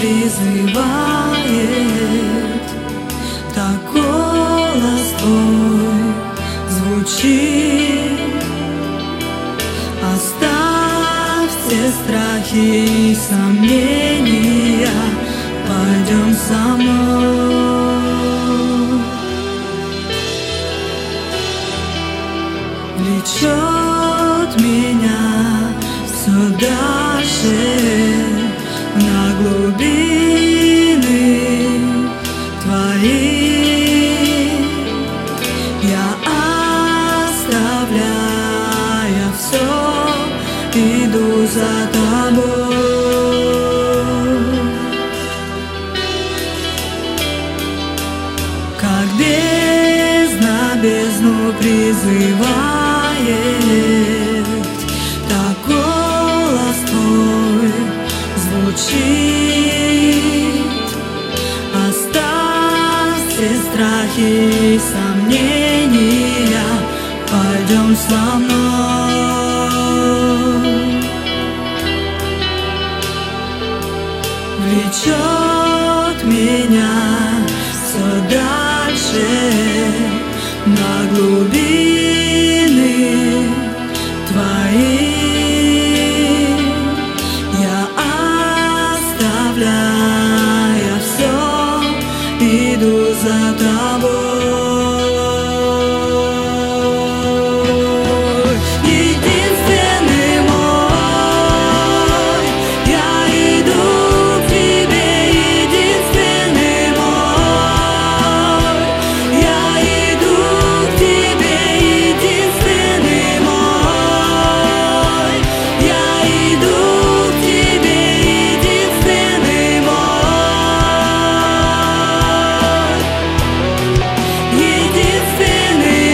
призывает, так голос твой звучит. Оставь все страхи и сомнения, пойдем со мной. Влечет меня все дальше на глубины твои. Я оставляя все, иду за тобой. Как бездна бездну призывает, так голос твой звучит. Оставь все страхи и сомнения, пойдем со мной. Влечет меня все дальше на глубины твои. Я оставляя все, иду за тобой. Единственный мой, я иду к тебе, единственный мой, я иду к тебе, единственный мой, я иду к тебе, единственный мой, единственный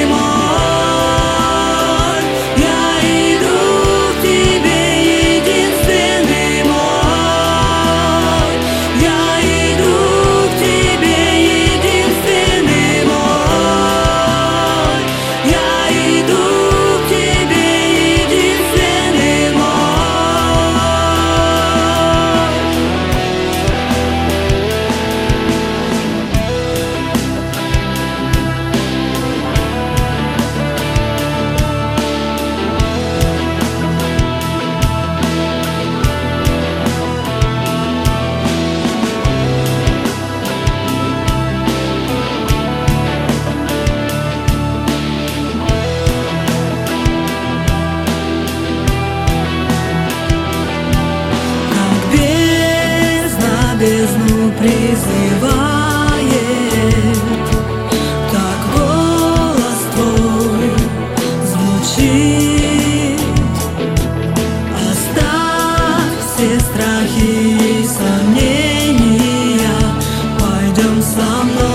мой, я иду к тебе, единственный мой, я иду к тебе, единственный мой, я иду к тебе, единственный мой. Как бездна бездну призывает, так голос твой звучит. Оставь все страхи и сомнения, пойдем со мной.